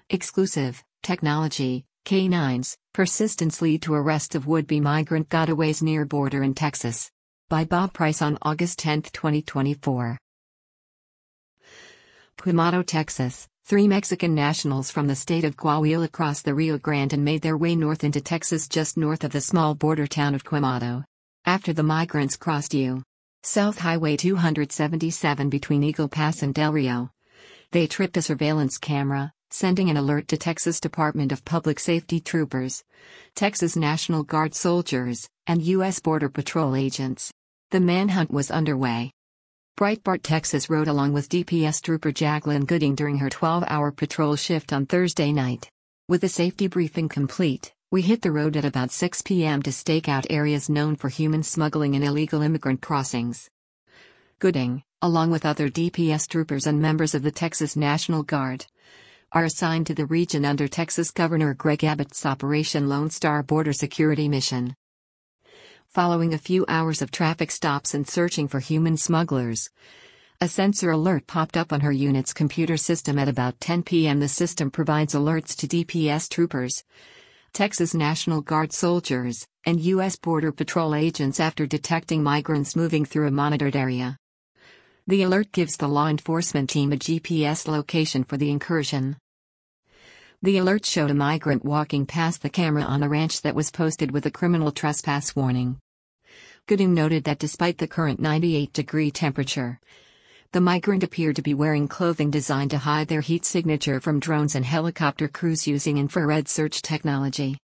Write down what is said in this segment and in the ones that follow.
Exclusive technology, K9s, persistence lead to arrest of would-be migrant gotaways near border in Texas. By Bob Price on August 10, 2024. Quemado, Texas. 3 Mexican nationals from the state of Coahuila crossed the Rio Grande and made their way north into Texas just north of the small border town of Quemado. After the migrants crossed U.S. Highway 277 between Eagle Pass and Del Rio, they tripped a surveillance camera, sending an alert to Texas Department of Public Safety troopers, Texas National Guard soldiers, and U.S. Border Patrol agents. The manhunt was underway. Breitbart Texas rode along with DPS trooper Jacqueline Gooding during her 12-hour patrol shift on Thursday night. With the safety briefing complete, we hit the road at about 6 p.m. to stake out areas known for human smuggling and illegal immigrant crossings. Gooding, along with other DPS troopers and members of the Texas National Guard, are assigned to the region under Texas Governor Greg Abbott's Operation Lone Star border security mission. Following a few hours of traffic stops and searching for human smugglers, a sensor alert popped up on her unit's computer system at about 10 p.m. The system provides alerts to DPS troopers, Texas National Guard soldiers, and U.S. Border Patrol agents after detecting migrants moving through a monitored area. The alert gives the law enforcement team a GPS location for the incursion. The alert showed a migrant walking past the camera on a ranch that was posted with a criminal trespass warning. Gooding noted that despite the current 98-degree temperature, the migrant appeared to be wearing clothing designed to hide their heat signature from drones and helicopter crews using infrared search technology.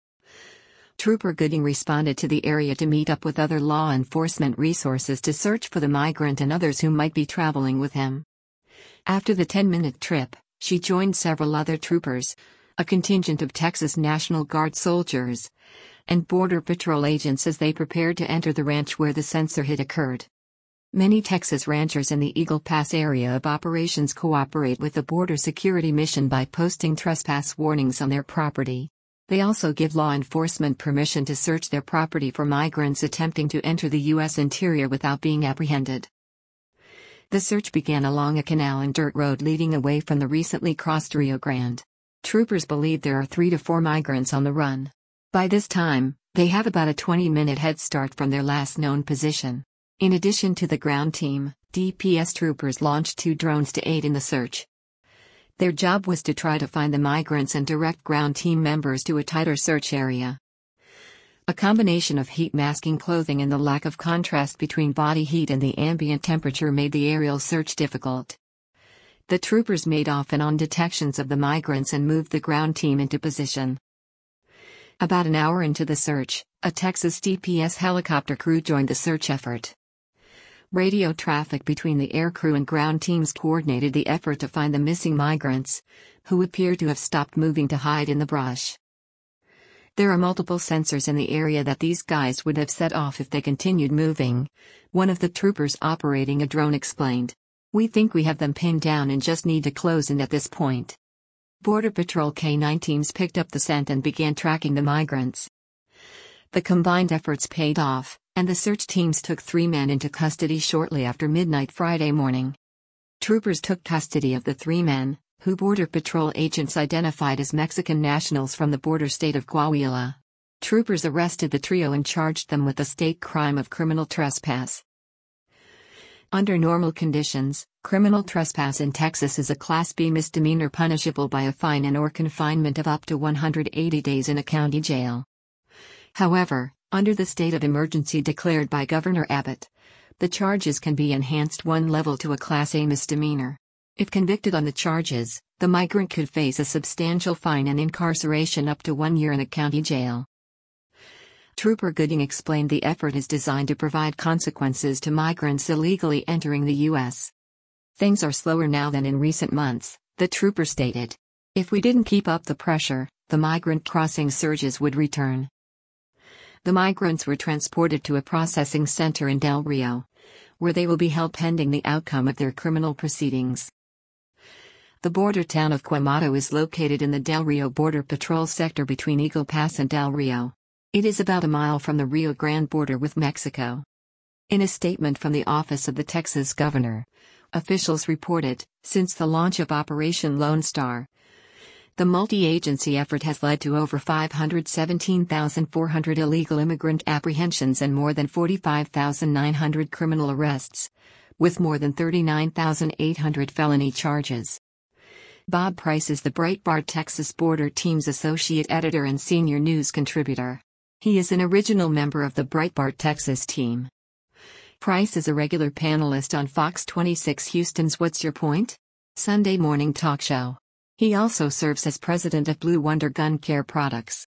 Trooper Gooding responded to the area to meet up with other law enforcement resources to search for the migrant and others who might be traveling with him. After the 10-minute trip, she joined several other troopers, a contingent of Texas National Guard soldiers, and Border Patrol agents as they prepared to enter the ranch where the sensor hit occurred. Many Texas ranchers in the Eagle Pass area of operations cooperate with the border security mission by posting trespass warnings on their property. They also give law enforcement permission to search their property for migrants attempting to enter the U.S. interior without being apprehended. The search began along a canal and dirt road leading away from the recently crossed Rio Grande. Troopers believe there are 3 to 4 migrants on the run. By this time, they have about a 20-minute head start from their last known position. In addition to the ground team, DPS troopers launched 2 drones to aid in the search. Their job was to try to find the migrants and direct ground team members to a tighter search area. A combination of heat-masking clothing and the lack of contrast between body heat and the ambient temperature made the aerial search difficult. The troopers made off and on detections of the migrants and moved the ground team into position. About an hour into the search, a Texas DPS helicopter crew joined the search effort. Radio traffic between the air crew and ground teams coordinated the effort to find the missing migrants, who appear to have stopped moving to hide in the brush. There are multiple sensors in the area that these guys would have set off if they continued moving, one of the troopers operating a drone explained. We think we have them pinned down and just need to close in at this point. Border Patrol K9 teams picked up the scent and began tracking the migrants. The combined efforts paid off, and the search teams took 3 men into custody shortly after midnight Friday morning. Troopers took custody of the 3 men, who Border Patrol agents identified as Mexican nationals from the border state of Coahuila. Troopers arrested the trio and charged them with the state crime of criminal trespass. Under normal conditions, criminal trespass in Texas is a Class B misdemeanor punishable by a fine and/or confinement of up to 180 days in a county jail. However, under the state of emergency declared by Governor Abbott, the charges can be enhanced 1 level to a Class A misdemeanor. If convicted on the charges, the migrant could face a substantial fine and incarceration up to 1 year in a county jail. Trooper Gooding explained the effort is designed to provide consequences to migrants illegally entering the U.S. Things are slower now than in recent months, the trooper stated. If we didn't keep up the pressure, the migrant crossing surges would return. The migrants were transported to a processing center in Del Rio, where they will be held pending the outcome of their criminal proceedings. The border town of Quemado is located in the Del Rio Border Patrol sector between Eagle Pass and Del Rio. It is about a mile from the Rio Grande border with Mexico. In a statement from the office of the Texas governor, officials reported, since the launch of Operation Lone Star, The multi-agency effort has led to over 517,400 illegal immigrant apprehensions and more than 45,900 criminal arrests, with more than 39,800 felony charges. Bob Price is the Breitbart Texas Border Team's associate editor and senior news contributor. He is an original member of the Breitbart Texas team. Price is a regular panelist on Fox 26 Houston's What's Your Point? Sunday morning talk show. He also serves as president of Blue Wonder Gun Care Products.